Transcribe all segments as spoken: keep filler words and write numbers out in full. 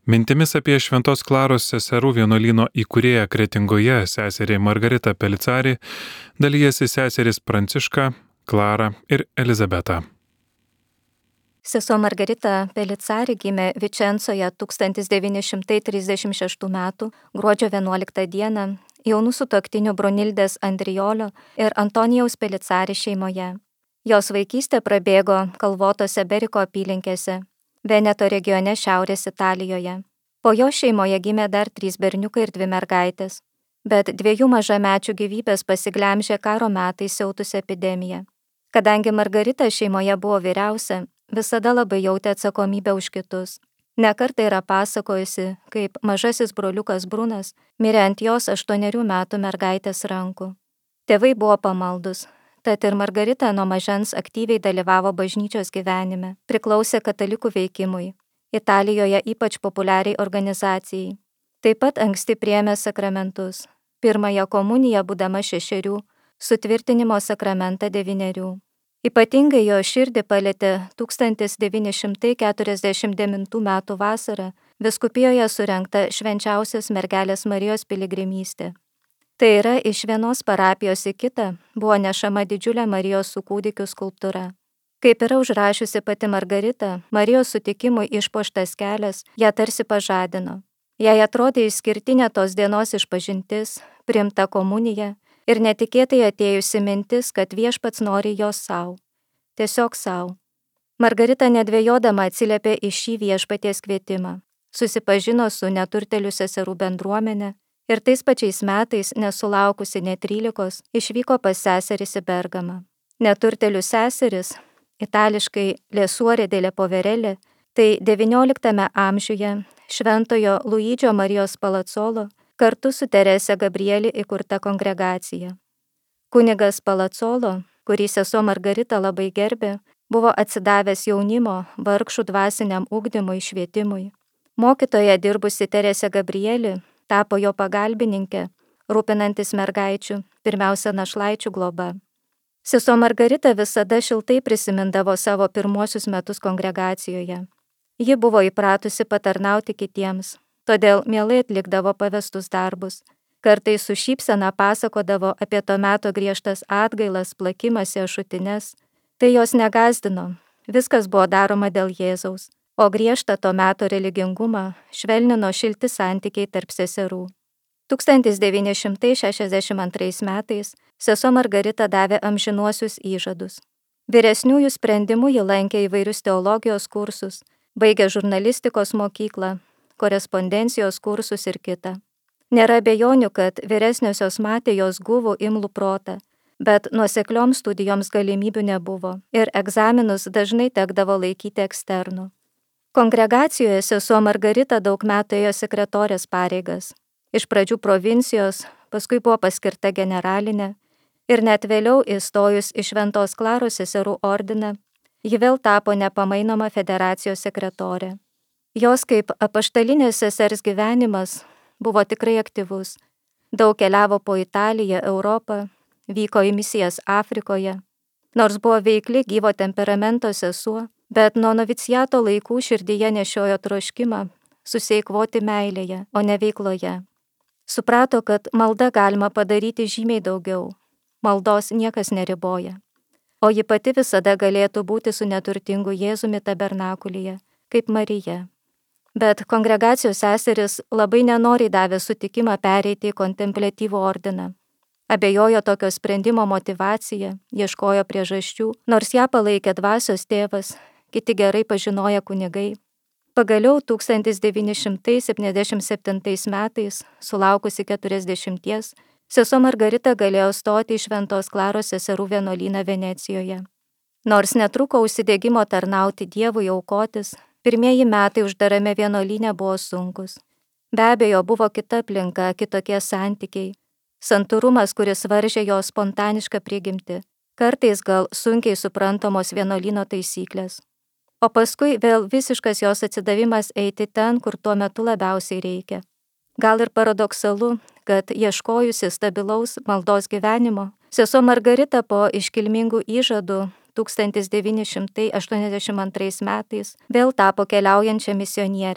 Mintimis apie Šventos Klaros seserų vienuolyno įkūrėją Kretingoje seserį Margaritą Pelicarį dalijasi seserys Pranciška, Klara ir Elizabeta. Sesuo Margarita Pelicari gimė Vičencoje tūkstantis devyni šimtai trisdešimt šeštų metų gruodžio vienuoliktą dieną jaunų sutuoktinių Brunildės Andrijolio ir Antonijaus Pelicari šeimoje. Jos vaikystė prabėgo kalvotose Beriko apylinkėse, Veneto regione Šiaurės Italijoje. Po jo šeimoje gimė dar trys berniukai ir dvi mergaitės, bet dviejų mažamečių gyvybės pasiglemžė karo metais siautusią epidemiją. Kadangi Margarita šeimoje buvo vyriausia, visada labai jautė atsakomybę už kitus. Ne kartą yra pasakojusi, kaip mažasis broliukas Brunas mirė ant jos aštuonerių metų mergaitės rankų. Tėvai buvo pamaldus, tad ir Margarita nuo mažens aktyviai dalyvavo bažnyčios gyvenime, priklausė katalikų veikimui, Italijoje ypač populiariai organizacijai. Taip pat anksti priėmė sakramentus, pirmąją komuniją būdama šešerių, sutvirtinimo sakramentą devynerių. Ypatingai jo širdį palietė tūkstantis devyni šimtai keturiasdešimt devintų metų vasarą vyskupijoje surengta švenčiausios mergelės Marijos piligrimystė. Tai yra, iš vienos parapijos į kitą buvo nešama didžiulė Marijos su kūdikiu skulptūra. Kaip yra užrašiusi pati Margarita, Marijos sutikimui išpuoštas kelias ją tarsi pažadino. Jai atrodė išskirtinė tos dienos išpažintis, priimta komunija ir netikėtai atėjusi mintis, kad Viešpats nori jos savo. Tiesiog savo. Margarita nedvejodama atsiliepė į šį Viešpaties kvietimą. Susipažino su neturtelių seserų bendruomenė ir tais pačiais metais, nesulaukusi net trylikos, išvyko pas seseris į Bergamą. Neturtelių seseris, itališkai Lesuore delle Poverelle, tai devynioliktame amžiuje šventojo Luidžio Marijos Palazzolo kartu su Terese Gabrieli įkurta kongregacija. Kunigas Palazzolo, kurį sesuo Margarita labai gerbė, buvo atsidavęs jaunimo, vargšų dvasiniam ugdymui, švietimui. Mokytoja dirbusi Terese Gabrieli tapo jo pagalbininkė, rūpinantis mergaičių, pirmiausia našlaičių globa. Sesuo Margarita visada šiltai prisimindavo savo pirmuosius metus kongregacijoje. Ji buvo įpratusi patarnauti kitiems, todėl mielai atlikdavo pavestus darbus. Kartais su šypsena pasakodavo apie to meto griežtas atgailas, plakimąsi ašutines. Tai jos negąsdino, viskas buvo daroma dėl Jėzaus, o griežtą to meto religingumą švelnino šilti santykiai tarp seserų. tūkstantis devyni šimtai šešiasdešimt antrais metais sesuo Margarita davė amžinuosius įžadus. Vyresniųjų sprendimų ji lankė įvairius teologijos kursus, baigė žurnalistikos mokyklą, korespondencijos kursus ir kitą. Nėra abejonių, kad vyresniosios matė jos guvų imlų protą, bet nuoseklioms studijoms galimybių nebuvo ir egzaminus dažnai tekdavo laikyti eksternų. Kongregacijoje sesuo Margarita daug metų ėjo sekretorės pareigas. Iš pradžių provincijos, paskui buvo paskirta generalinė ir net vėliau įstojus į Šventos Klaros seserų ordiną, ji vėl tapo nepamainoma federacijos sekretorė. Jos kaip apaštalinės sesers gyvenimas buvo tikrai aktyvus. Daug keliavo po Italiją, Europą, vyko į misijas Afrikoje. Nors buvo veikli gyvo temperamento sesuo, bet nuo noviciato laikų širdyje nešiojo troškimą susieikvoti meilėje, o ne veikloje. Suprato, kad malda galima padaryti žymiai daugiau. Maldos niekas neriboja. O ji pati visada galėtų būti su neturtingu Jėzumi tabernakulyje, kaip Marija. Bet kongregacijos seseris labai nenoriai davė sutikimą pereiti į kontempliatyvų ordiną. Abejojo tokio sprendimo motyvacija, ieškojo priežasčių, nors ją palaikė dvasios tėvas, kiti gerai pažinoję kunigai. Pagaliau tūkstantis devyni šimtai septyniasdešimt septintais metais, sulaukusi keturiasdešimties, sesuo Margarita galėjo stoti į Šventos Klaros seserų vienuolyną Venecijoje. Nors netruko užsidegimo tarnauti Dievui, aukotis, pirmieji metai uždarame vienuolyne buvo sunkus. Be abejo, buvo kita aplinka, kitokie santykiai. Santūrumas, kuris varžė jo spontanišką prigimtį, kartais gal sunkiai suprantamos vienuolyno taisyklės. O paskui vėl visiškas jos atsidavimas eiti ten, kur tuo metu labiausiai reikia. Gal ir paradoksalu, kad ieškojusi stabilaus maldos gyvenimo, sesuo Margarita po iškilmingų įžadų tūkstantis devyni šimtai aštuoniasdešimt antrais metais vėl tapo keliaujančia misionierė,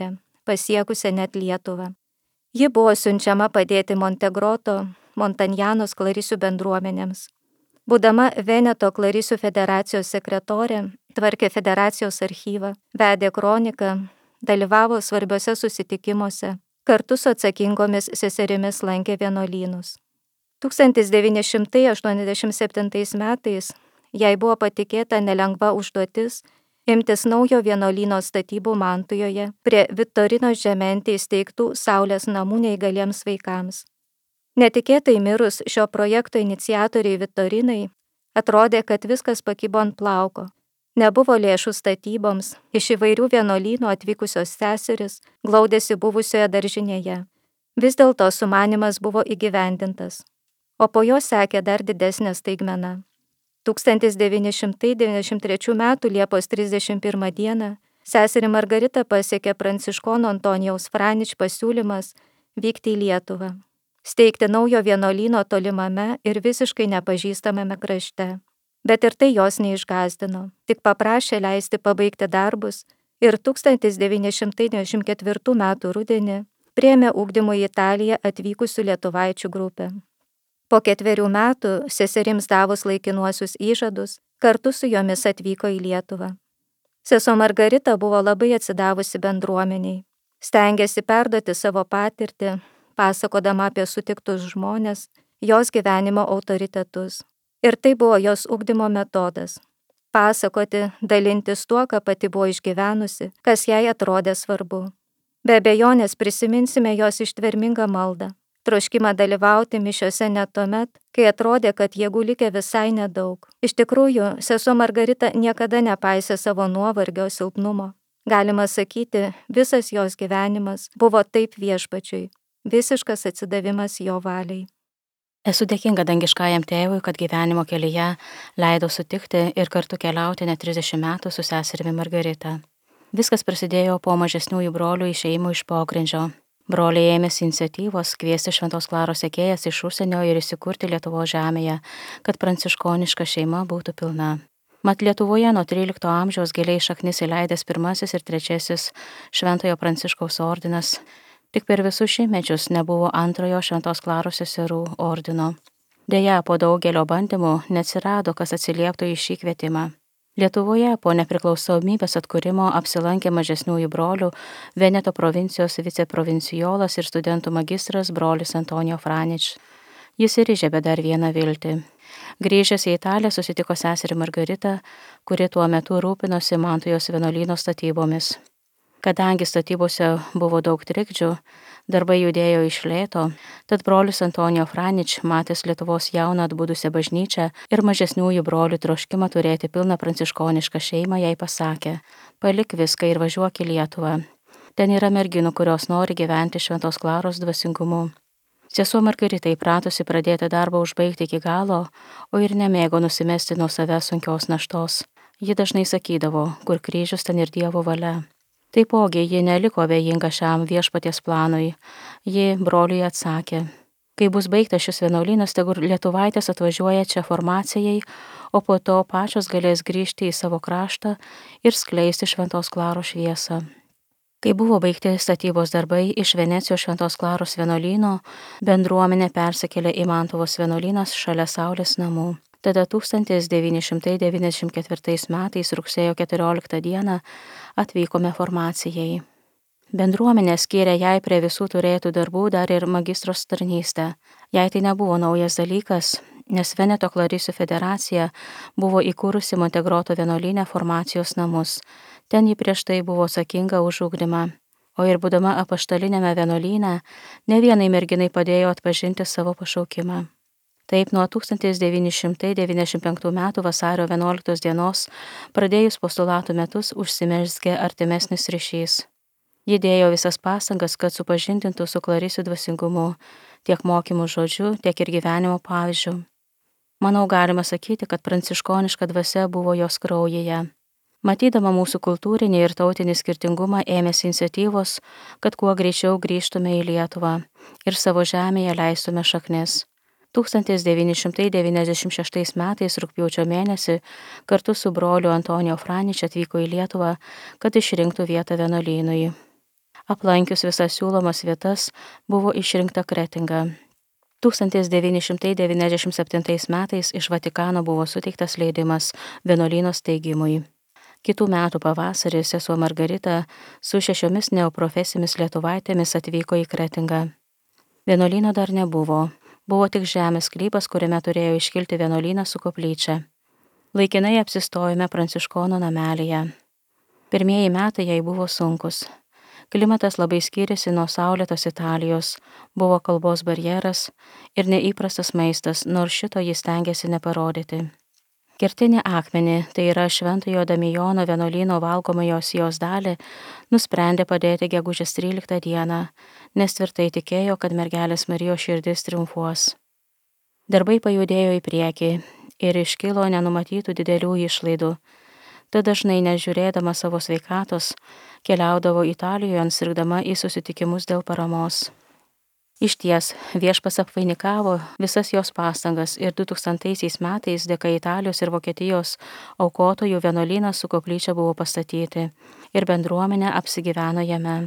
pasiekusią net Lietuvą. Ji buvo siunčiama padėti Montegroto, Montanjanos klarisių bendruomenėms. Būdama Veneto klarisių federacijos sekretorė, tvarkė federacijos archyvą, vedė kroniką, dalyvavo svarbiuose susitikimuose, kartu su atsakingomis seserimis lankė vienuolynus. tūkstantis devyni šimtai aštuoniasdešimt septintais metais jai buvo patikėta nelengva užduotis imtis naujo vienuolyno statybų Mantujoje prie Vittorinos Žementė įsteigtų Saulės namų neįgaliems vaikams. Netikėtai mirus šio projekto iniciatoriai Vittorinai, atrodė, kad viskas pakibo ant plauko. Nebuvo lėšų statyboms, iš įvairių vienuolynų atvykusios seseris glaudėsi buvusioje daržinėje. Vis dėlto sumanymas buvo įgyvendintas, o po jo sekė dar didesnė staigmena. tūkstantis devyni šimtai devyniasdešimt trečių metų Liepos trisdešimt pirmą dieną seserį Margaritą pasiekė pranciškono Antonijaus Franič pasiūlymas vykti į Lietuvą, steigti naujo vienuolyno tolimame ir visiškai nepažįstamame krašte. Bet ir tai jos neišgąsdino, tik paprašė leisti pabaigti darbus ir tūkstantis devyni šimtai devyniasdešimt ketvirtų metų rudenį priėmė ugdymui į Italiją atvykusių lietuvaičių grupę. Po ketverių metų seserims davus laikinuosius įžadus, kartu su jomis atvyko į Lietuvą. Sesuo Margarita buvo labai atsidavusi bendruomeniai, stengėsi perduoti savo patirtį, pasakodama apie sutiktus žmones, jos gyvenimo autoritetus. Ir tai buvo jos ugdymo metodas – pasakoti, dalintis tuo, ką pati buvo išgyvenusi, kas jai atrodė svarbu. Be abejonės prisiminsime jos ištvermingą maldą, troškimą dalyvauti mišiose net tuomet, kai atrodė, kad jėgų likė visai nedaug. Iš tikrųjų, sesuo Margarita niekada nepaisė savo nuovargio silpnumo. Galima sakyti, visas jos gyvenimas buvo taip viešpačiui, visiškas atsidavimas jo valiai. Esu dėkinga dangiškajam tėvui, kad gyvenimo kelyje leido sutikti ir kartu keliauti net trisdešimt metų su seserimi Margarita. Viskas prasidėjo po mažesniųjų brolių išėjimų iš pogrindžio. Broliai ėmėsi iniciatyvos kviesti Šventos Klaros sekėjas iš užsienio ir įsikurti Lietuvos žemėje, kad pranciškoniška šeima būtų pilna. Mat Lietuvoje nuo trylikto amžiaus giliai šaknis įleidęs pirmasis ir trečiasis Šventojo Pranciškaus ordinas, tik per visus šimtmečius nebuvo antrojo Šventos Klaros seserų ordino. Deja, po daugelio bandymų neatsirado, kas atsilieptų į šį kvietimą. Lietuvoje po nepriklausomybės atkūrimo apsilankė mažesniųjų brolių Veneto provincijos viceprovincijolas ir studentų magistras brolis Antonijo Franič. Jis ir įžiebė dar vieną viltį. Grįžęs į Italiją susitiko seserį Margaritą, kuri tuo metu rūpinosi Mantujos vienuolyno statybomis. Kadangi statybose buvo daug trikdžių, darbai judėjo iš lėto, tad brolis Antonijo Franič, matęs Lietuvos jauną atbudusią bažnyčią ir mažesniųjų brolių troškimą turėti pilną pranciškonišką šeimą, jai pasakė: palik viską ir važiuok į Lietuvą. Ten yra merginų, kurios nori gyventi Šventos Klaros dvasingumu. Sesuo Margarita įpratusi pradėti darbą užbaigti iki galo, o ir nemėgo nusimesti nuo savęs sunkios naštos. Ji dažnai sakydavo, kur kryžius, ten ir Dievo valia. Taipogi ji neliko abejinga šiam viešpaties planui. Ji broliui atsakė: kai bus baigtas šis vienuolynas, tegu lietuvaitės atvažiuoja čia formacijai, o po to pačios galės grįžti į savo kraštą ir skleisti Šventos Klaros šviesą. Kai buvo baigti statybos darbai, iš Venecijos Šventos Klaros vienuolyno bendruomenė persikėlė į Mantuvos vienuolynas šalia Saulės namų. Tada tūkstantis devyni šimtai devyniasdešimt ketvirtais metais rugsėjo keturioliktą dieną atvykome formacijai. Bendruomenė skyrė jai prie visų turėtų darbų dar ir magistros tarnystę. Jai tai nebuvo naujas dalykas, nes Veneto klarisių federacija buvo įkūrusi Montegroto vienuolyne formacijos namus. Ten ji prieš tai buvo atsakinga už ugdymą. O ir būdama apaštalinėme vienuolyne, ne vienai merginai padėjo atpažinti savo pašaukimą. Taip nuo tūkstantis devyni šimtai devyniasdešimt penktų metų vasario vienuoliktos dienos pradėjus postulatų metus užsimezgė artimesnis ryšys. Ji dėjo visas pastangas, kad supažindintų su klarisių dvasingumu, tiek mokymų žodžiu, tiek ir gyvenimo pavyzdžiu. Manau, galima sakyti, kad pranciškoniška dvasia buvo jos kraujyje. Matydama mūsų kultūrinį ir tautinį skirtingumą, ėmėsi iniciatyvos, kad kuo greičiau grįžtume į Lietuvą ir savo žemėje leistume šaknis. tūkstantis devyni šimtai devyniasdešimt šeštais metais rugpjūčio mėnesį kartu su broliu Antonijo Franič atvyko į Lietuvą, kad išrinktų vietą vienuolynui. Aplankius visas siūlomas vietas buvo išrinkta Kretinga. tūkstantis devyni šimtai devyniasdešimt septintais metais iš Vatikano buvo suteiktas leidimas vienuolyno steigimui. Kitų metų pavasarį sesuo Margarita su šešiomis neoprofesijomis lietuvaitėmis atvyko į Kretingą. Vienuolyno dar nebuvo, buvo tik žemės sklypas, kuriame turėjo iškilti vienuolynas su koplyčia. Laikinai apsistojome Pranciškonų namelyje. Pirmieji metai jai buvo sunkus. Klimatas labai skyrėsi nuo saulėtos Italijos, buvo kalbos barjeras ir neįprastas maistas, nors šito jis stengiasi neparodyti. Kertinį akmenį, tai yra Šventojo Damijono vienuolyno valgomojo sijos dalį, nusprendė padėti gegužės tryliktą dieną, nes tvirtai tikėjo, kad mergelės Marijos širdis triumfuos. Darbai pajudėjo į priekį ir iškilo nenumatytų didelių išlaidų. Tad dažnai nežiūrėdama savo sveikatos, keliaudavo Italijoje sirgdama į susitikimus dėl paramos. Išties, viešpas apvainikavo visas jos pastangas ir du tūkstantaisiais metais dėka Italijos ir Vokietijos aukotojų vienuolynas su koplyčia buvo pastatyti ir bendruomenė apsigyveno jame.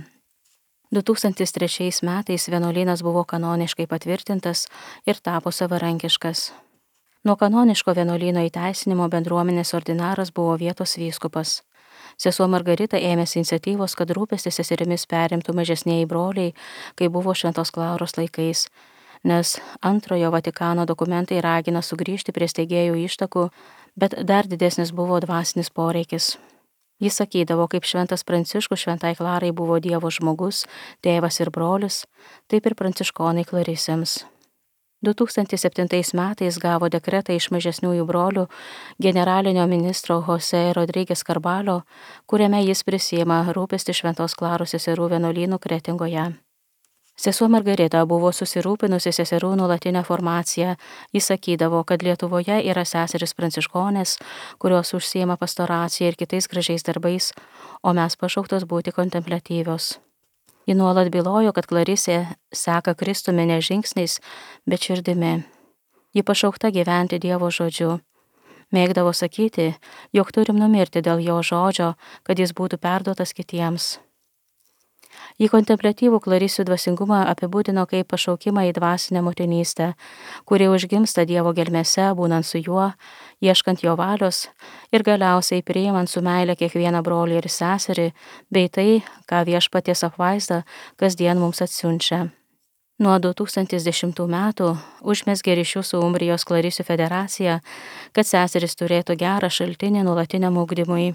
du tūkstantis trečiais metais vienuolynas buvo kanoniškai patvirtintas ir tapo savarankiškas. Nuo kanoniško vienuolyno įteisinimo bendruomenės ordinaras buvo vietos vyskupas. Sesuo Margarita ėmėsi iniciatyvos, kad rūpestis seserimis perimtų mažesnieji broliai, kai buvo Šventos Klauros laikais, nes antrojo Vatikano dokumentai ragina sugrįžti prie steigėjų ištakų, bet dar didesnis buvo dvasinis poreikis. Jis sakydavo, kaip Šventas Pranciškus Šventai Klarai buvo Dievo žmogus, tėvas ir brolis, taip ir pranciškonai Klarisėms. du tūkstantis septintais metais gavo dekretą iš mažesniųjų brolių generalinio ministro Jose Rodriguez Carbalio, kuriame jis prisiima rūpestį Šventos Klaros seserų vienuolynų Kretingoje. Sesuo Margarita buvo susirūpinusi seserų nuolatinę formaciją. Jis sakydavo, kad Lietuvoje yra seseris pranciškonės, kurios užsiima pastoracija ir kitais gražiais darbais, o mes pašauktos būti kontempliatyvios. Ji nuolat bylojo, kad Klarisė seka Kristumi ne žingsniais, bet širdimi. Ji pašaukta gyventi Dievo žodžiu. Mėgdavo sakyti, jog turim numirti dėl jo žodžio, kad jis būtų perduotas kitiems. Ji kontempliatyvų Klarisių dvasingumą apibūdino kaip pašaukimą į dvasinę motinystę, kuri užgimsta Dievo gelmėse, būnant su juo, ieškant jo valios ir galiausiai priimant su meile kiekvieną brolį ir seserį, bei tai, ką viešpaties apvaizda kasdien mums atsiunčia. Nuo du tūkstantis dešimtų metų užmezgė ryšių su Umbrijos Klarisių federacija, kad seseris turėtų gerą šaltinį nuolatiniam ugdymui.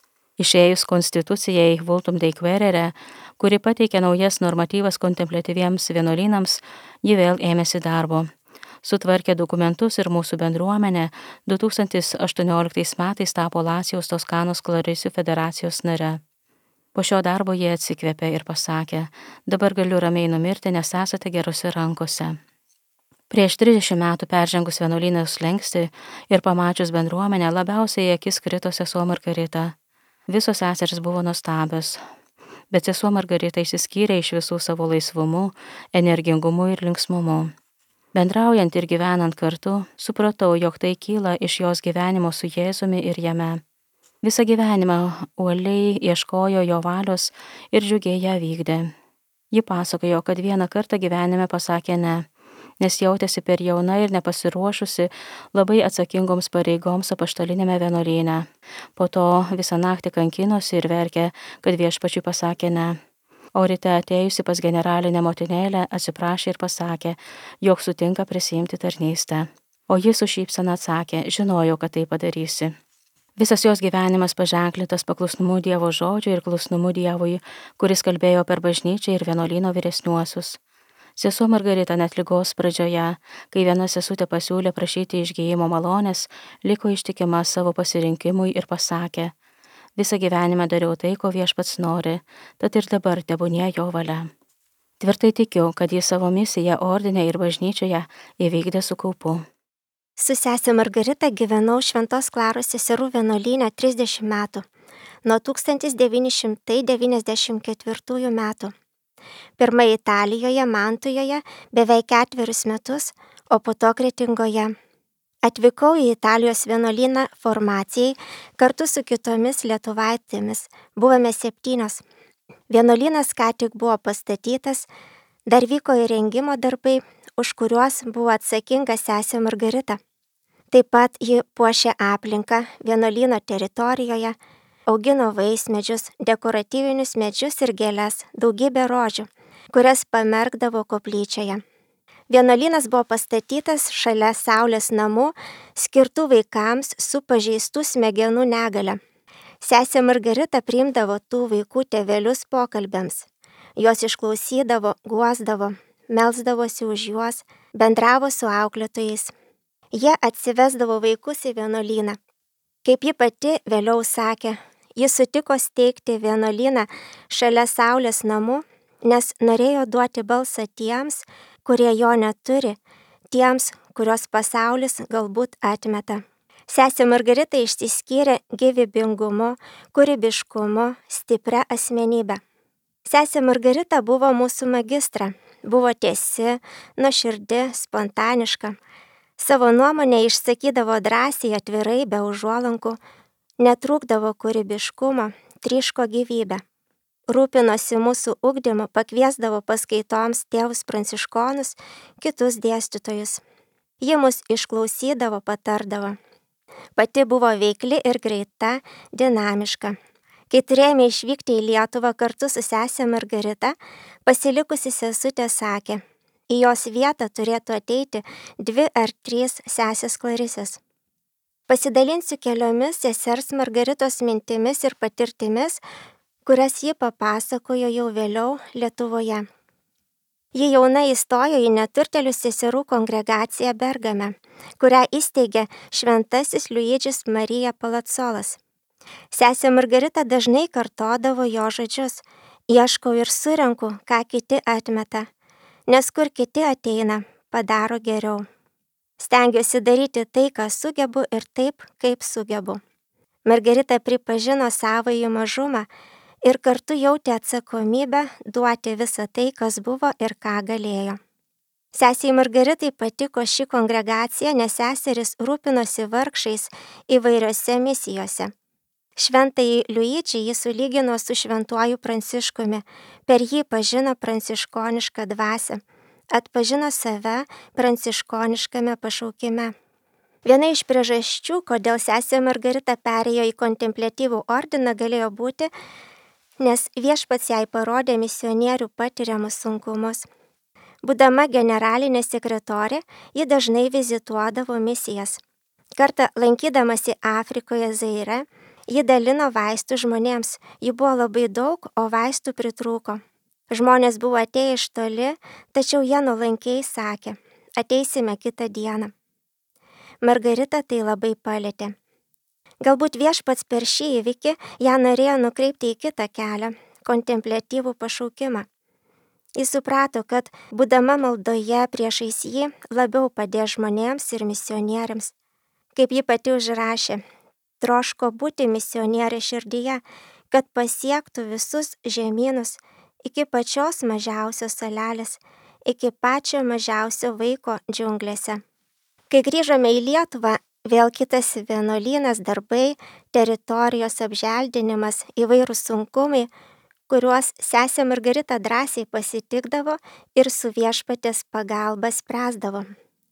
Išėjus konstitucijai Vultum Dei Querere, kuri pateikė naujas normatyvas kontempliatyviems vienuolynams, ji vėl ėmėsi darbo. Sutvarkė dokumentus ir mūsų bendruomenė du tūkstantis aštuonioliktais metais tapo Lacijos Toskanos Klarisių federacijos nare. Po šio darbo jie atsikvėpė ir pasakė, dabar galiu ramiai numirti, nes esate gerose rankose. Prieš trisdešimt metų peržengus vienuolynos slenkstį ir pamačius bendruomenę labiausiai į akis krito sesuo Margarita. Visos seserys buvo nuostabios, bet sesuo Margarita išsiskyrė iš visų savo laisvumu, energingumu ir linksmumu. Bendraujant ir gyvenant kartu, supratau, jog tai kyla iš jos gyvenimo su Jėzumi ir jame. Visą gyvenimą uoliai ieškojo jo valios ir džiugiai ją vykdė. Ji pasakojo, kad vieną kartą gyvenime pasakė ne, nes jautėsi per jauna ir nepasiruošusi labai atsakingoms pareigoms apaštalinėme vienuolyne. Po to visą naktį kankinosi ir verkė, kad viešpačiui pasakė ne. O ryte atėjusi pas generalinę motinėlę atsiprašė ir pasakė, jog sutinka prisiimti tarnystę. O jis su šypsena atsakė, žinojau, kad tai padarysi. Visas jos gyvenimas paženklintas paklusnumu Dievo žodžiui ir klusnumu Dievui, kuris kalbėjo per bažnyčią ir vienuolyno vyresniuosius. Sesuo Margarita net ligos pradžioje, kai viena sesutė pasiūlė prašyti išgijimo malonės, liko ištikima savo pasirinkimui ir pasakė, visą gyvenimą dariau tai, ko viešpats nori, tad ir dabar tebūnie jo valia. Tvirtai tikiu, kad jis savo misiją ordine ir bažnyčioje įvykdė su kaupu. Su sese Margarita gyvenau Šventos Klaros seserų vienuolyne trisdešimt metų, nuo tūkstantis devyni šimtai devyniasdešimt ketvirtųjų metų. Pirma Italijoje, Mantujoje beveik ketverius metus, o po to Kretingoje. Atvykau į Italijos vienuolyną formacijai kartu su kitomis lietuvaitėmis, buvome septynios. Vienuolynas ką tik buvo pastatytas, dar vyko įrengimo darbai, už kuriuos buvo atsakinga sesė Margarita. Taip pat ji puošė aplinką vienuolyno teritorijoje, augino vaismedžius, dekoratyvinius medžius ir gėles, daugybę rožių, kurias pamerkdavo koplyčioje. Vienuolynas buvo pastatytas šalia Saulės namų, skirtų vaikams su pažeistų smegenų negale. Sesė Margarita priimdavo tų vaikų tėvelius pokalbėms. Jos išklausydavo, guosdavo, melsdavosi už juos, bendravo su auklėtojais. Jie atsivesdavo vaikus į vienuolyną. Kaip ji pati vėliau sakė, ji sutiko steigti vienuolyną šalia Saulės namų, nes norėjo duoti balsą tiems, kurie jo neturi, tiems, kurios pasaulis galbūt atmeta. Sesė Margarita išsiskyrė gyvybingumu, kūrybiškumu, stipria asmenybė. Sesė Margarita buvo mūsų magistra, buvo tiesi, nuoširdi, spontaniška. Savo nuomonę išsakydavo drąsiai, atvirai, be užuolankų, netrūkdavo kūrybiškumo, tryško gyvybę. Rūpinosi mūsų ugdymu, pakviesdavo paskaitoms tėvus pranciškonus, kitus dėstytojus. Ji mus išklausydavo, patardavo. Pati buvo veikli ir greita, dinamiška. Kai turėjome išvykti į Lietuvą kartu su sesė Margarita, pasilikusi sesutė sakė, į jos vietą turėtų ateiti dvi ar trys sesės Klarisės. Pasidalinsiu keliomis sesers Margaritos mintimis ir patirtimis, kurias ji papasakojo jau vėliau Lietuvoje. Ji jauna įstojo į neturtėlių seserų kongregaciją Bergame, kurią įsteigė šventasis Luidžis Marija Palacolas. Sesė Margarita dažnai kartodavo jo žodžius, ieškau ir surenku, ką kiti atmeta, nes kur kiti ateina, padaro geriau. Stengiuosi daryti tai, ką sugebu ir taip, kaip sugebu. Margarita pripažino savąjį mažumą ir kartu jautė atsakomybę duoti visą tai, kas buvo ir ką galėjo. Sesei Margaritai patiko ši kongregacija, nes seseris rūpinosi vargšais įvairiose misijose. Šventąjį Luidžį jis sulygino su šventuoju Pranciškumi, per jį pažino pranciškonišką dvasią, atpažino save pranciškoniškame pašaukime. Viena iš priežasčių, kodėl sesė Margarita perėjo į kontempliatyvų ordiną, galėjo būti, nes viešpats jai parodė misionierių patiriamus sunkumus. Būdama generalinė sekretorė, ji dažnai vizituodavo misijas. Kartą lankydamasi Afrikoje Zaire, ji dalino vaistų žmonėms, jų buvo labai daug, o vaistų pritrūko. Žmonės buvo atėję iš toli, tačiau jie nuolankiai sakė, ateisime kitą dieną. Margarita tai labai palėtė. Galbūt viešpats per šį įvykį ją norėjo nukreipti į kitą kelią, kontempliatyvų pašaukimą. Jis suprato, kad būdama maldoje priešais jį labiau padės žmonėms ir misionieriams. Kaip ji pati užrašė, troško būti misionierė širdyje, kad pasiektų visus žemynus iki pačios mažiausios salelės, iki pačio mažiausio vaiko džiunglėse. Kai grįžome į Lietuvą, vėl kitas vienuolynas, darbai, teritorijos apželdinimas, įvairūs sunkumai, kuriuos sesė Margarita drąsiai pasitikdavo ir su viešpatės pagalba spręsdavo.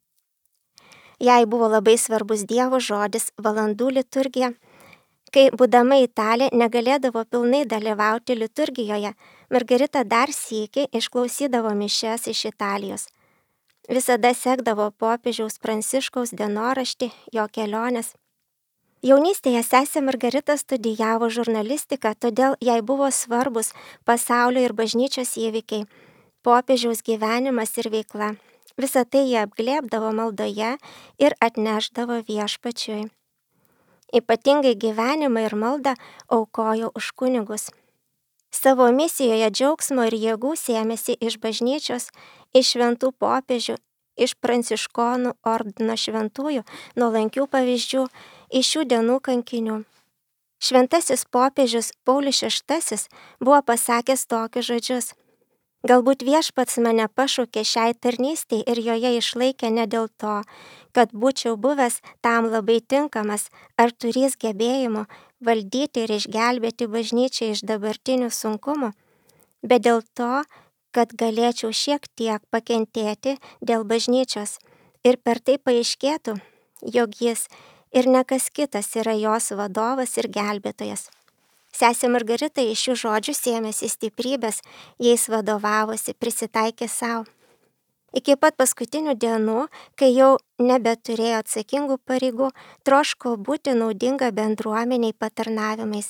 Jai buvo labai svarbus Dievo žodis, valandų liturgija. Kai būdama Italė negalėdavo pilnai dalyvauti liturgijoje, Margarita dar sykį išklausydavo mišias iš Italijos. Visada sekdavo popiežiaus Pranciškaus dienoraštį, jo keliones. Jaunystėje sesė Margarita studijavo žurnalistiką, todėl jai buvo svarbus pasaulio ir bažnyčios įvykiai, popiežiaus gyvenimas ir veikla. Visą tai jie apglėbdavo maldoje ir atnešdavo viešpačiui. Ypatingai gyvenimą ir maldą aukojo už kunigus. Savo misijoje džiaugsmo ir jėgų sėmėsi iš bažnyčios, iš šventų popiežių, iš pranciškonų ordino šventųjų, nuolankių pavyzdžių, iš šių dienų kankinių. Šventasis popiežius Paulius šeštasis buvo pasakęs tokius žodžius. Galbūt viešpats mane pašaukė šiai tarnystei ir joje išlaikė ne dėl to, kad būčiau buvęs tam labai tinkamas ar turės gebėjimų valdyti ir išgelbėti bažnyčią iš dabartinių sunkumų, bet dėl to, kad galėčiau šiek tiek pakentėti dėl bažnyčios ir per tai paaiškėtų, jog jis ir ne kas kitas yra jos vadovas ir gelbėtojas. Sesė Margarita iš šių žodžių sėmėsi stiprybės, jais vadovavosi, prisitaikė savo. Iki pat paskutinių dienų, kai jau nebeturėjo atsakingų pareigų, troško būti naudinga bendruomeniai patarnavimais.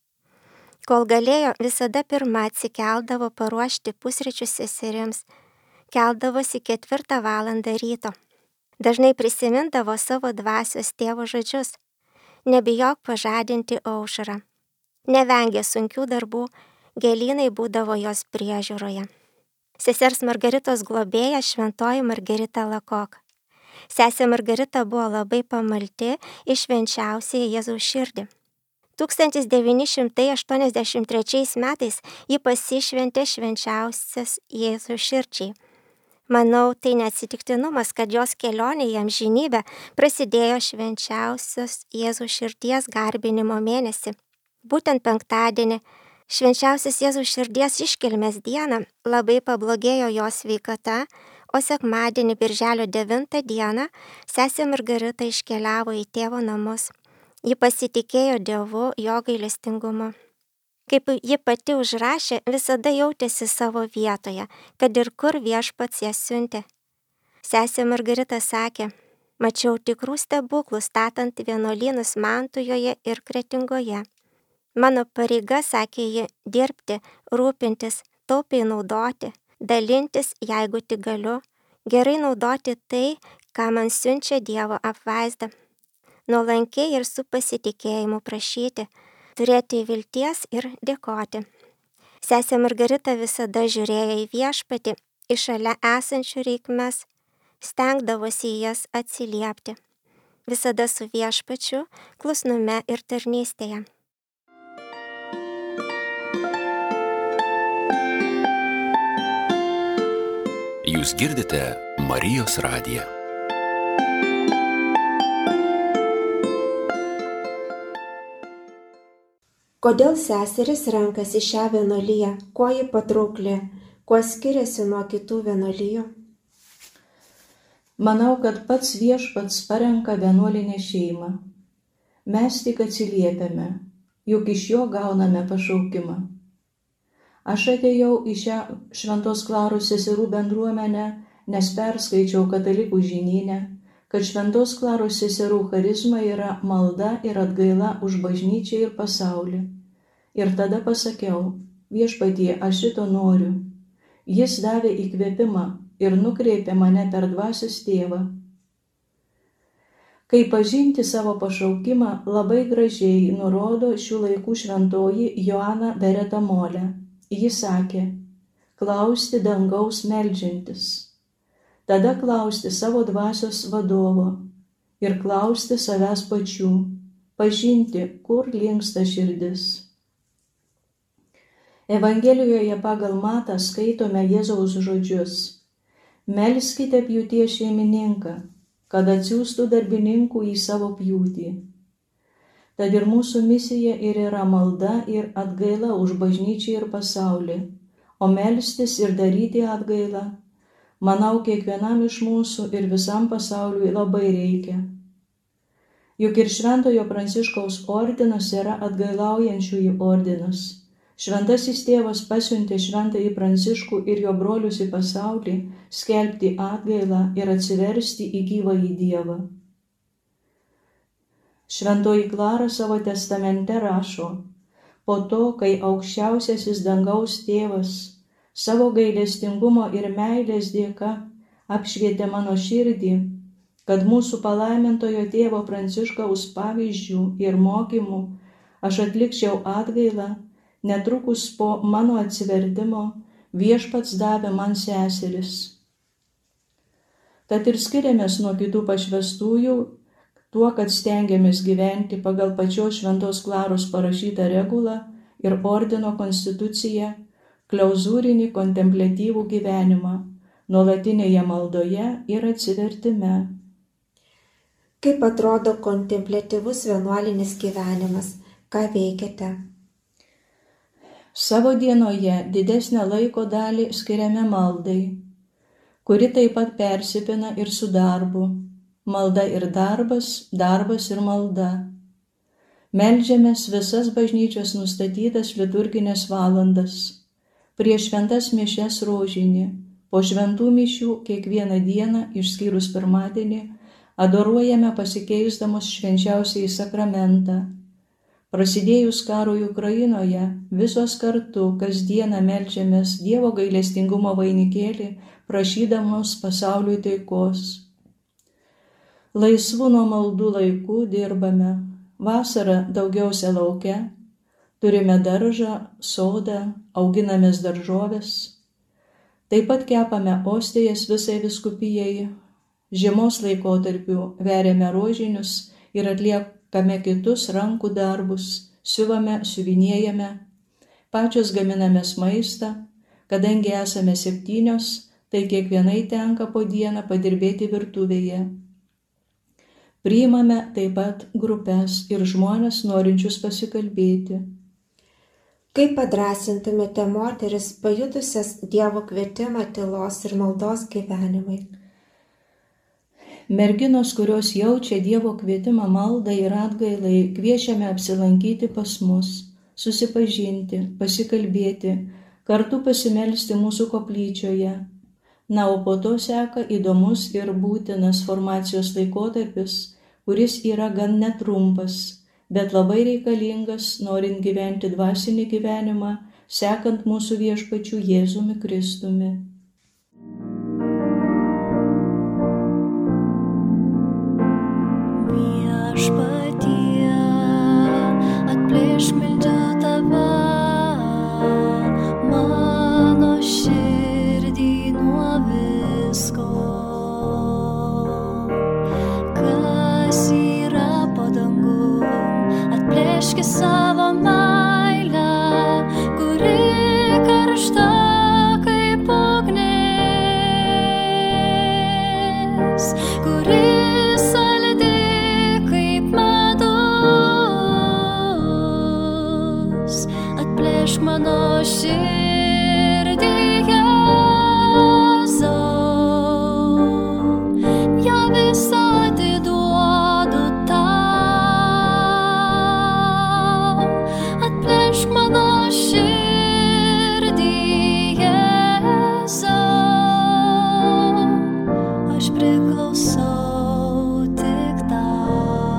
Kol galėjo, visada pirma atsikeldavo paruošti pusryčius seserims, keldavosi ketvirtą valandą ryto. Dažnai prisimindavo savo dvasios tėvo žodžius: nebijok pažadinti aušrą. Nevengė sunkių darbų, gėlynai būdavo jos priežiūroje. Sesers Margaritos globėja šventoji Margarita Lakok. Sesė Margarita buvo labai pamaldi į švenčiausiąją Jėzaus širdį. tūkstantis devyni šimtai aštuoniasdešimt trečiais metais ji pasišventė švenčiausias Jėzaus širdžiai. Manau, tai neatsitiktinumas, kad jos kelionė į amžinybę prasidėjo švenčiausios Jėzaus širdies garbinimo mėnesį. Būtent penktadienį, švenčiausios Jėzaus širdies iškilmės dieną, labai pablogėjo jos sveikata, o sekmadienį birželio devintą dieną sesė Margarita iškeliavo į tėvo namus. Ji pasitikėjo Dievu, jo gailestingumu. Kaip ji pati užrašė, visada jautėsi savo vietoje, kad ir kur viešpats ją siuntė. Sesė Margarita sakė: mačiau tikrų stebuklų statant vienuolynus Mantujoje ir Kretingoje. Mano pareiga, sakė ji, dirbti, rūpintis, taupiai naudoti, dalintis, jeigu tik galiu, gerai naudoti tai, ką man siunčia Dievo apvaizda. Nuolankiai ir su pasitikėjimu prašyti, turėti vilties ir dėkoti. Sesė Margarita visada žiūrėjo į viešpatį, į šalia esančių reikmes, stengdavosi į jas atsiliepti. Visada su viešpačiu, klusnume ir tarnystėje. Jūs girdite Marijos radiją. Kodėl seserys renkasi šią vienuoliją? Kuo ji patraukli? Kuo skiriasi nuo kitų vienuolijų? Manau, kad pats viešpats parenka vienuolinę šeimą. Mes tik atsiliepiame, juk iš jo gauname pašaukimą. Aš atėjau į šią Šventos Klaros seserų bendruomenę, nes perskaičiau katalikų žinyne, kad Šventos Klaros seserų charizma yra malda ir atgaila už bažnyčią ir pasaulį. Ir tada pasakiau: viešpatie, aš šito noriu. Jis davė įkvėpimą ir nukreipė mane per dvasios tėvą. Kai pažinti savo pašaukimą, labai gražiai nurodo šių laikų šventoji Joana Bereta Molė. Ji sakė: klausti dangaus meldžiantis, tada klausti savo dvasios vadovo ir klausti savęs pačių, pažinti, kur linksta širdis. Evangelijoje pagal Matą skaitome Jėzaus žodžius: melskite pjūties šeimininką, kad atsiųstų darbininkų į savo pjūtį. Tad ir mūsų misija ir yra malda ir atgaila už bažnyčią ir pasaulį, o melstis ir daryti atgailą, manau, kiekvienam iš mūsų ir visam pasauliui labai reikia. Juk ir Šventojo Pranciškaus ordinas yra atgailaujančiųjų ordinas. Šventasis tėvas pasiuntė Šventąjį Pranciškų ir jo brolius į pasaulį skelbti atgailą ir atsiversti į gyvąjį Dievą. Šventoji Klara savo testamente rašo: po to, kai aukščiausiasis dangaus tėvas savo gailestingumo ir meilės dėka apšvietė mano širdį, kad mūsų palaimintojo tėvo Pranciškaus pavyzdžių ir mokymų aš atlikčiau atgailą, netrukus po mano atsivertimo viešpats davė man seseris. Tad ir skiriamės nuo kitų pašvęstųjų tuo, kad stengiamės gyventi pagal pačios Šventos Klaros parašytą regulą ir ordino konstituciją, klauzūrinį kontempliatyvų gyvenimą, nuolatinėje maldoje ir atsivertime. Kaip atrodo kontempliatyvus vienuolinis gyvenimas? Ką veikiate? Savo dienoje didesnę laiko dalį skiriame maldai, kuri taip pat persipina ir su darbu. Malda ir darbas, darbas ir malda. Meldžiamės visas bažnyčios nustatytas liturginės valandas, prieš šventas mišias rožinį, po šventų mišių kiekvieną dieną, išskyrus pirmadienį, adoruojame pasikeisdamos švenčiausiąjį sakramentą. Prasidėjus karui Ukrainoje, visos kartu kasdieną meldžiamės Dievo gailestingumo vainikėlį, prašydamos pasauliui taikos. Laisvų nuo maldų laikų dirbame. Vasarą daugiausia lauke, turime daržą, sodą, auginamės daržoves. Taip pat kepame ostijas visai vyskupijai. Žiemos laikotarpiu veriame rožinius ir atliekame kitus rankų darbus, siuvame, siuvinėjame, pačios gaminamės maistą, kadangi esame septynios, tai kiekvienai tenka po dieną padirbėti virtuvėje. Priimame taip pat grupes ir žmonės norinčius pasikalbėti. Kaip padrąsintumėte moteris pajutusias Dievo kvietimą tylos ir maldos gyvenimui? Merginos, kurios jaučia Dievo kvietimą maldai ir atgailai, kviečiame apsilankyti pas mus, susipažinti, pasikalbėti, kartu pasimelsti mūsų koplyčioje. Na, o po to seka įdomus ir būtinas formacijos laikotarpis, kuris yra gan netrumpas, bet labai reikalingas, norint gyventi dvasinį gyvenimą, sekant mūsų viešpačiu Jėzumi Kristumi. Viešpatie, atplėšk meldžiu tave, mano širdį nuo visko, kas yra po dangum, atplėški savo meilę, kuri karšta kaip ugnis, kuri saldi kaip medus, atplėšk mano širdį, Jėzau, ją visą atiduodu tau, atplėšk mano širdį, Jėzau, aš priklausau tik tau.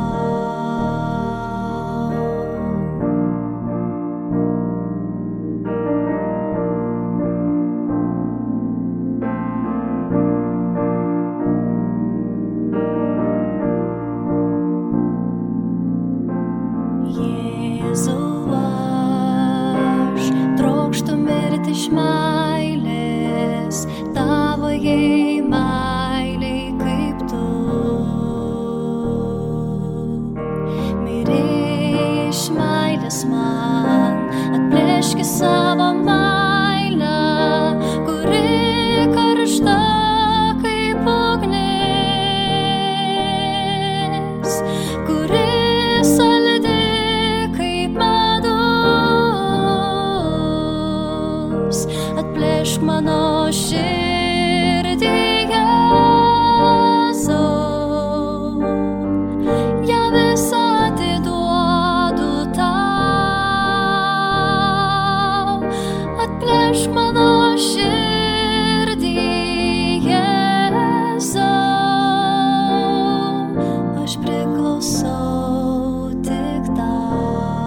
Jėzau, aš trokštu mirti iš meilės, tavo jei meiliai kaip tu. Mirei iš meilės man, atplėški savo meilę, kuri karšta kaip ugnis, kuri saldi kaip medus, atplėšk mano širdį, Jėzau, ją visą atiduodu tau, atplėšk mano širdį, Jėzau, aš priklausau tik tau.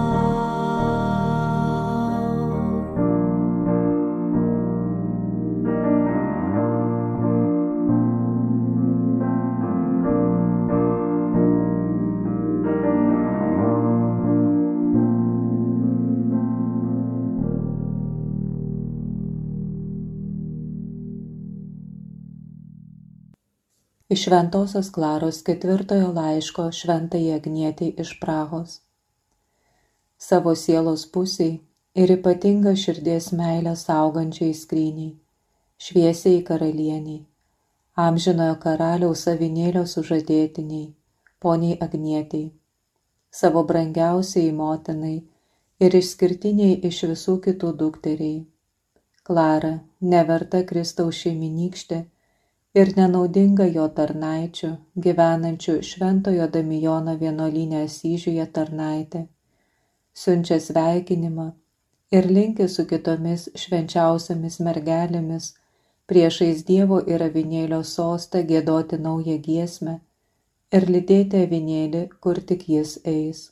Iš Šventosios Klaros ketvirtojo laiško Šventajai Agnietei iš Prahos. Savo sielos pusiai ir ypatingą širdies meilę saugančiai skryniai, šviesiai karalieniai, amžinojo karaliaus avinėlio sužadėtiniai, poniai Agnietei, savo brangiausiai motinai ir išskirtiniai iš visų kitų dukteriai. Klara, neverta Kristaus šeiminykštė ir nenaudinga jo tarnaičių, gyvenančių Šventojo Damijono vienuolyne Asyžiuje tarnaitė, siunčia sveikinimą ir linki su kitomis švenčiausiamis mergelėmis priešais Dievo ir avinėlio sostą giedoti naują giesmę ir lydėti avinėlį, kur tik jis eis.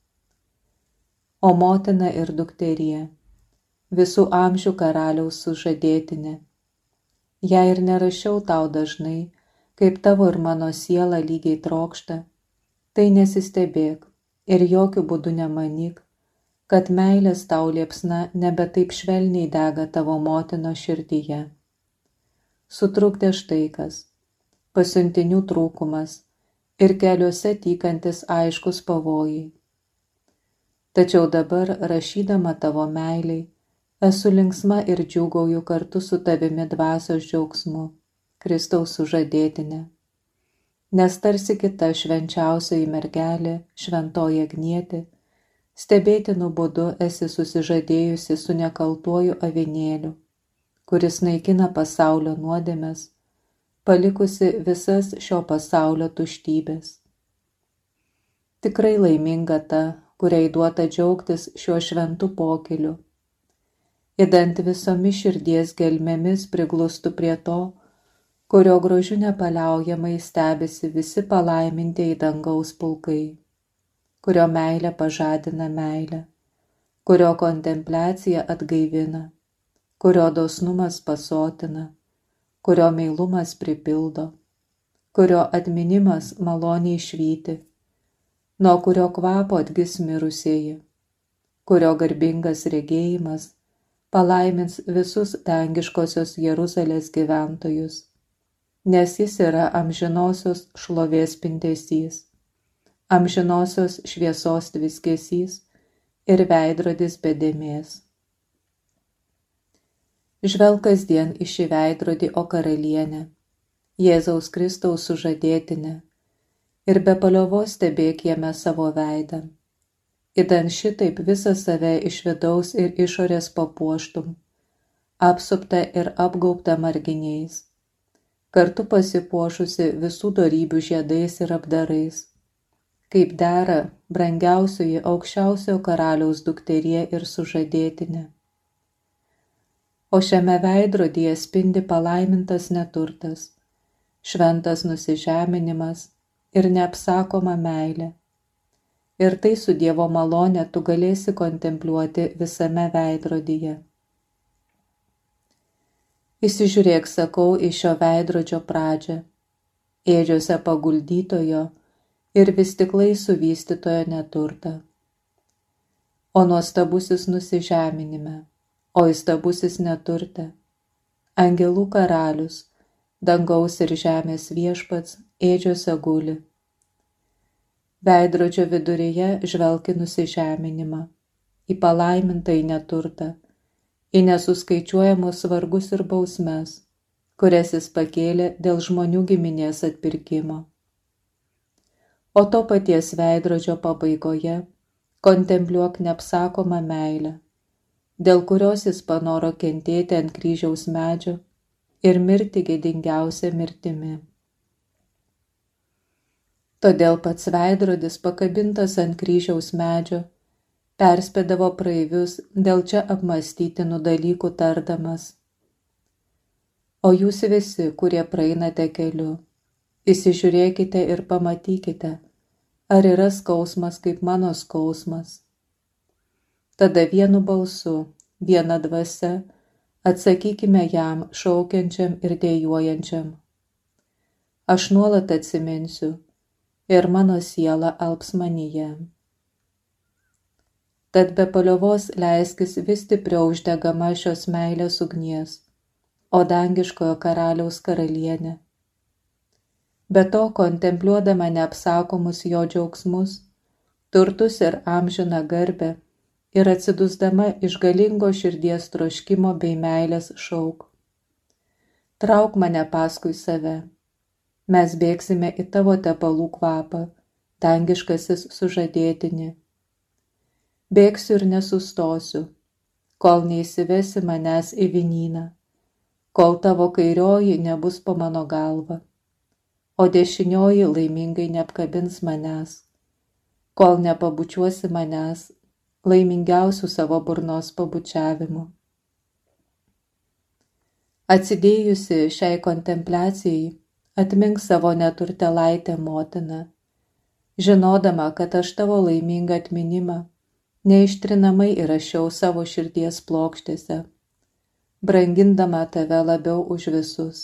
O motina ir dukterie, visų amžių karaliaus sužadėtinė, jei ir nerašiau tau dažnai, kaip tavo ir mano siela lygiai trokšta, tai nesistebėk ir jokių būdų nemanyk, kad meilės tau liepsna nebe taip švelniai dega tavo motino širdyje. Sutrukdė štai kas, pasiuntinių trūkumas ir keliuose tykantis aiškus pavojai. Tačiau dabar, rašydama tavo meiliai, esu linksma ir džiūgauju kartu su tavimi dvasios džiaugsmu, Kristaus sužadėtinė. Nes tarsi kita švenčiausioji mergelė, šventoji Agnietė, stebėtinu būdu esi susižadėjusi su nekaltuoju avinėliu, kuris naikina pasaulio nuodėmes, palikusi visas šio pasaulio tuštybės. Tikrai laiminga ta, kuriai duota džiaugtis šiuo šventu pokyliu. Idant visomis širdies gelmėmis priglustų prie to, kurio grožiu nepaliaujamai stebisi visi palaimintieji dangaus pulkai, kurio meilė pažadina meilę, kurio kontempliacija atgaivina, kurio dosnumas pasotina, kurio meilumas pripildo, kurio atminimas maloniai švyti, nuo kurio kvapo atgis mirusieji, kurio garbingas regėjimas palaimins visus dangiškosios Jeruzalės gyventojus, nes jis yra amžinosios šlovės spindesys, amžinosios šviesos tviskesys ir veidrodis be dėmės. Žvelk kasdien į šį veidrodį, o karalienė, Jėzaus Kristaus sužadėtinė, ir be paliovos stebėk jame savo veidą. Idant šitaip visą save iš vidaus ir išorės papuoštum, apsupta ir apgaubta marginiais, kartu pasipuošusi visų dorybių žiedais ir apdarais, kaip dera brangiausioji aukščiausiojo karaliaus dukterie ir sužadėtinė. O šiame veidrodyje spindi palaimintas neturtas, šventas nusižeminimas ir neapsakoma meilė. Ir tai su Dievo malone tu galėsi kontempliuoti visame veidrodyje. Įsižiūrėk, sakau, į šio veidrodžio pradžią, ėdžiose paguldytojo ir vis stiklai suvystytojo neturtą. O nuostabusis nusižeminime, o įstabusis neturte, angelų karalius, dangaus ir žemės viešpats ėdžiose guli. Veidrodžio viduryje žvelki nusižeminimą, į palaimintąjį neturtą, į nesuskaičiuojamus vargus ir bausmes, kurias jis pakėlė dėl žmonių giminės atpirkimo. O to paties veidrodžio pabaigoje kontempliuok neapsakomą meilę, dėl kurios jis panoro kentėti ant kryžiaus medžio ir mirti gėdingiausia mirtimi. Todėl pats veidrodis pakabintas ant kryžiaus medžio perspėdavo praeivius dėl čia apmąstytinų dalykų tardamas. O jūs visi, kurie praeinate keliu, įsižiūrėkite ir pamatykite, ar yra skausmas kaip mano skausmas. Tada vienu balsu, viena dvasia, atsakykime jam šaukiančiam ir dejuojančiam. Aš nuolat atsiminsiu, ir mano siela alps manyje. Tad be paliovos leiskis vis stipriau uždegama šios meilės ugnies, o dangiškojo karaliaus karalienė. Be to, kontempliuodama neapsakomus jo džiaugsmus, turtus ir amžiną garbę, ir atsidusdama iš galingo širdies troškimo bei meilės šauk. Trauk mane paskui save. Mes bėgsime į tavo tepalų kvapą, dangiškasis sužadėtinį. Bėgsiu ir nesustosiu, kol neįsivesi manęs į vynyną, kol tavo kairioji nebus po mano galva, o dešinioji laimingai neapkabins manęs, kol nepabučiuosi manęs laimingiausių savo burnos pabučiavimu. Atsidėjusi šiai kontempliacijai, atmink savo neturtelaitę motiną, žinodama, kad aš tavo laimingą atminimą neištrinamai įrašiau savo širdies plokštėse, brangindama tave labiau už visus.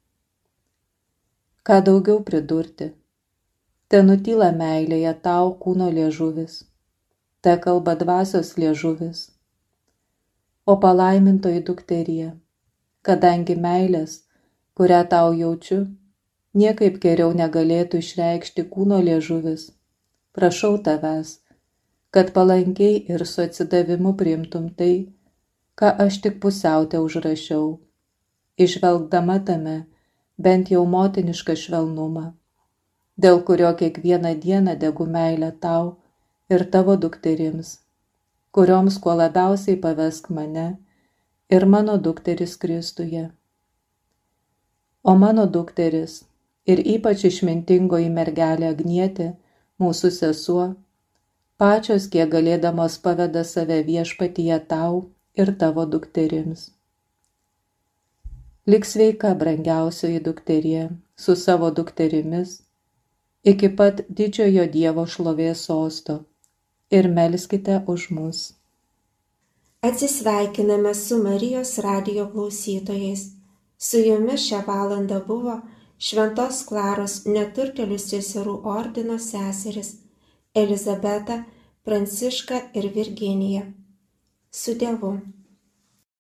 Ką daugiau pridurti? Te nutyla meilėje tau kūno liežuvis, te kalba dvasios liežuvis. O palaimintoji dukterie, kadangi meilės, kurią tau jaučiu, niekaip geriau negalėtų išreikšti kūno liežuvis, prašau tavęs, kad palankiai ir su atsidavimu priimtum tai, ką aš tik pusiautę užrašiau, išvelgdama tame bent jau motinišką švelnumą, dėl kurio kiekvieną dieną degu meilę tau ir tavo dukterims, kurioms kuo labiausiai pavesk mane ir mano dukteris Kristuje. O mano dukteris ir ypač išmintingoji mergelė Agnietė, mūsų sesuo, pačios kiek galėdamos paveda save viešpatyje tau ir tavo dukterims. Lik sveika, brangiausioji dukterie, su savo dukterimis, iki pat didžiojo Dievo šlovės sosto, ir melskite už mus. Atsisveikiname su Marijos radijo klausytojais. Su jumis šią valandą buvo Šventos Klaros neturtėlių seserų ordino seserys Elizabeta, Pranciška ir Virginija. Su Dievu.